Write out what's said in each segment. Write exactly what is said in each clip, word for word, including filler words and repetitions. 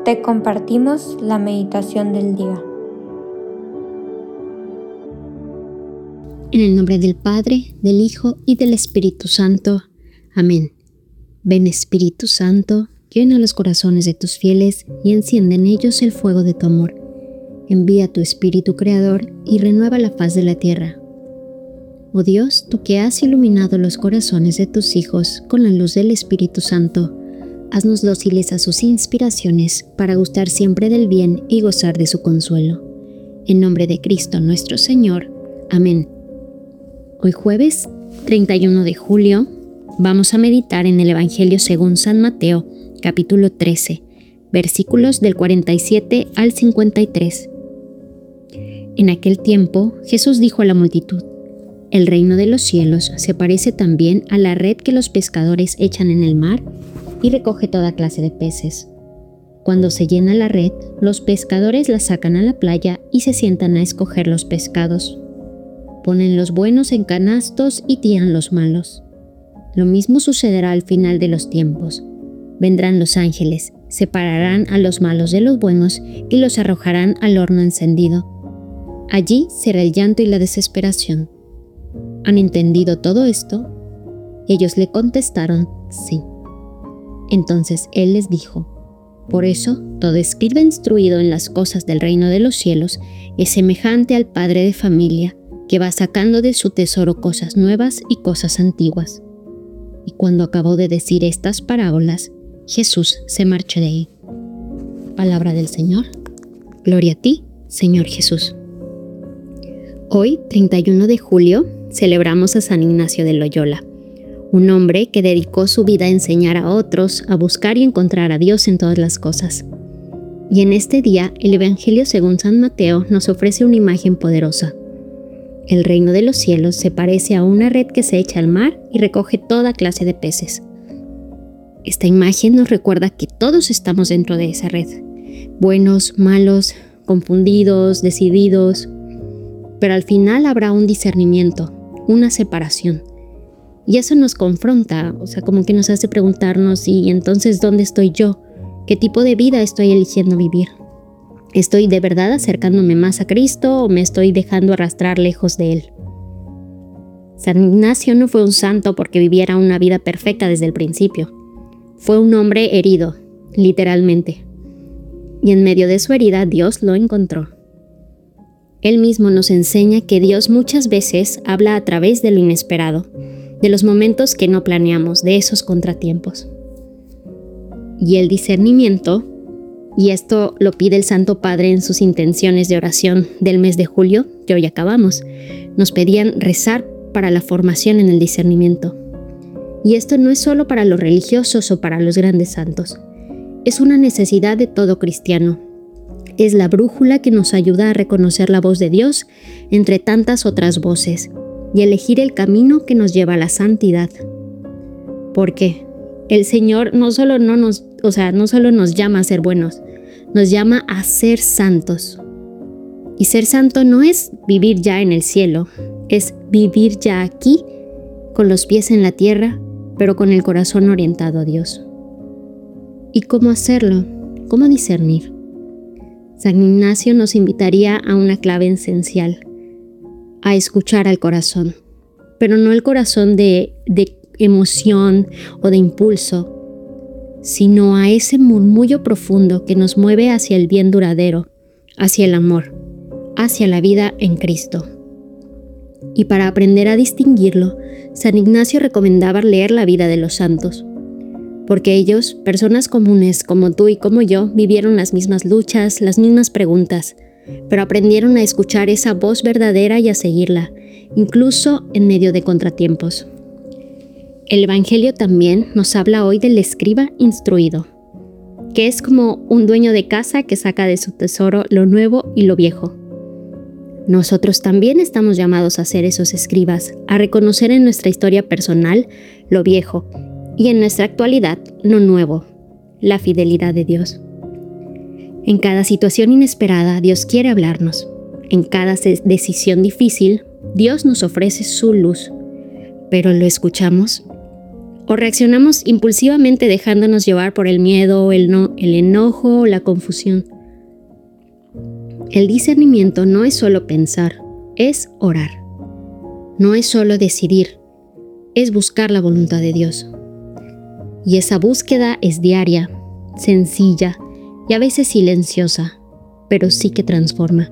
te compartimos la meditación del día. En el nombre del Padre, del Hijo y del Espíritu Santo. Amén. Ven Espíritu Santo, llena los corazones de tus fieles y enciende en ellos el fuego de tu amor. Envía tu Espíritu Creador y renueva la faz de la tierra. Oh Dios, tú que has iluminado los corazones de tus hijos con la luz del Espíritu Santo, haznos dóciles a sus inspiraciones para gustar siempre del bien y gozar de su consuelo. En nombre de Cristo nuestro Señor. Amén. Hoy jueves treinta y uno de julio vamos a meditar en el Evangelio según San Mateo, capítulo trece, versículos del cuarenta y siete al cincuenta y tres. En aquel tiempo Jesús dijo a la multitud: El reino de los cielos se parece también a la red que los pescadores echan en el mar y recoge toda clase de peces. Cuando se llena la red, los pescadores la sacan a la playa y se sientan a escoger los pescados. Ponen los buenos en canastos y tiran los malos. Lo mismo sucederá al final de los tiempos. Vendrán los ángeles, separarán a los malos de los buenos y los arrojarán al horno encendido. Allí será el llanto y la desesperación. ¿Han entendido todo esto? Ellos le contestaron: sí. Entonces él les dijo: Por eso, todo escriba instruido en las cosas del reino de los cielos es semejante al padre de familia que va sacando de su tesoro cosas nuevas y cosas antiguas. Y cuando acabó de decir estas parábolas, Jesús se marchó de ahí. Palabra del Señor. Gloria a ti, Señor Jesús. Hoy, treinta y uno de julio, celebramos a San Ignacio de Loyola, un hombre que dedicó su vida a enseñar a otros a buscar y encontrar a Dios en todas las cosas. Y en este día, el Evangelio según San Mateo nos ofrece una imagen poderosa. El reino de los cielos se parece a una red que se echa al mar y recoge toda clase de peces. Esta imagen nos recuerda que todos estamos dentro de esa red, buenos, malos, confundidos, decididos, pero al final habrá un discernimiento, una separación. Y eso nos confronta, o sea, como que nos hace preguntarnos: ¿y entonces dónde estoy yo? ¿Qué tipo de vida estoy eligiendo vivir? ¿Estoy de verdad acercándome más a Cristo o me estoy dejando arrastrar lejos de Él? San Ignacio no fue un santo porque viviera una vida perfecta desde el principio. Fue un hombre herido, literalmente. Y en medio de su herida, Dios lo encontró. Él mismo nos enseña que Dios muchas veces habla a través de lo inesperado, de los momentos que no planeamos, de esos contratiempos. Y el discernimiento, y esto lo pide el Santo Padre en sus intenciones de oración del mes de julio, que hoy acabamos, nos pedían rezar para la formación en el discernimiento. Y esto no es solo para los religiosos o para los grandes santos, es una necesidad de todo cristiano. Es la brújula que nos ayuda a reconocer la voz de Dios entre tantas otras voces y elegir el camino que nos lleva a la santidad. Porque el Señor no solo, no nos, o sea, no solo nos llama a ser buenos, nos llama a ser santos. Y ser santo no es vivir ya en el cielo, es vivir ya aquí, con los pies en la tierra, pero con el corazón orientado a Dios. ¿Y cómo hacerlo? ¿Cómo discernir? San Ignacio nos invitaría a una clave esencial, a escuchar al corazón, pero no el corazón de, de emoción o de impulso, sino a ese murmullo profundo que nos mueve hacia el bien duradero, hacia el amor, hacia la vida en Cristo. Y para aprender a distinguirlo, San Ignacio recomendaba leer la vida de los santos, porque ellos, personas comunes como tú y como yo, vivieron las mismas luchas, las mismas preguntas, pero aprendieron a escuchar esa voz verdadera y a seguirla, incluso en medio de contratiempos. El Evangelio también nos habla hoy del escriba instruido, que es como un dueño de casa que saca de su tesoro lo nuevo y lo viejo. Nosotros también estamos llamados a ser esos escribas, a reconocer en nuestra historia personal lo viejo y en nuestra actualidad lo nuevo, la fidelidad de Dios. En cada situación inesperada, Dios quiere hablarnos. En cada decisión difícil, Dios nos ofrece su luz. ¿Pero lo escuchamos? ¿O reaccionamos impulsivamente dejándonos llevar por el miedo, el, no, el enojo o la confusión? El discernimiento no es solo pensar, es orar. No es solo decidir, es buscar la voluntad de Dios. Y esa búsqueda es diaria, sencilla y a veces silenciosa, pero sí que transforma.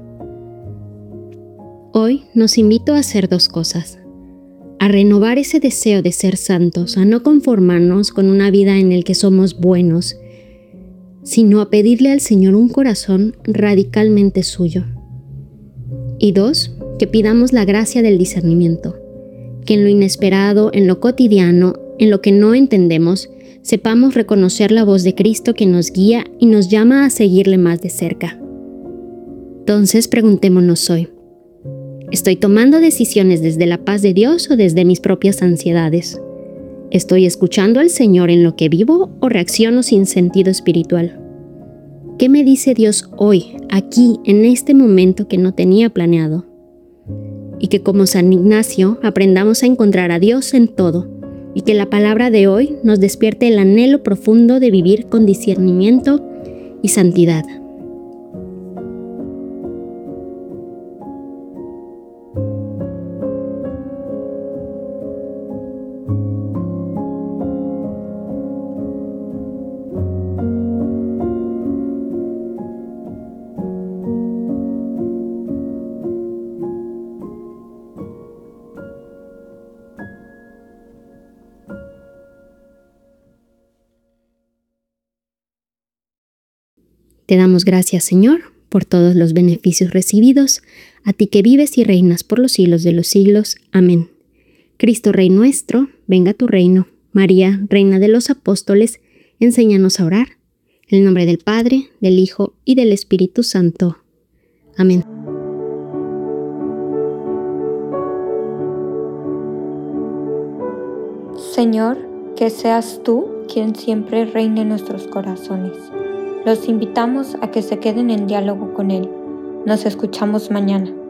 Hoy nos invito a hacer dos cosas: a renovar ese deseo de ser santos, a no conformarnos con una vida en la que somos buenos, sino a pedirle al Señor un corazón radicalmente suyo. Y dos, que pidamos la gracia del discernimiento, que en lo inesperado, en lo cotidiano, en lo que no entendemos, sepamos reconocer la voz de Cristo que nos guía y nos llama a seguirle más de cerca. Entonces preguntémonos hoy: ¿estoy tomando decisiones desde la paz de Dios o desde mis propias ansiedades? ¿Estoy escuchando al Señor en lo que vivo o reacciono sin sentido espiritual? ¿Qué me dice Dios hoy, aquí, en este momento que no tenía planeado? Y que como San Ignacio aprendamos a encontrar a Dios en todo, y que la palabra de hoy nos despierte el anhelo profundo de vivir con discernimiento y santidad. Te damos gracias, Señor, por todos los beneficios recibidos, a ti que vives y reinas por los siglos de los siglos. Amén. Cristo Rey nuestro, venga tu reino. María, Reina de los Apóstoles, enséñanos a orar. En el nombre del Padre, del Hijo y del Espíritu Santo. Amén. Señor, que seas tú quien siempre reine en nuestros corazones. Los invitamos a que se queden en diálogo con Él. Nos escuchamos mañana.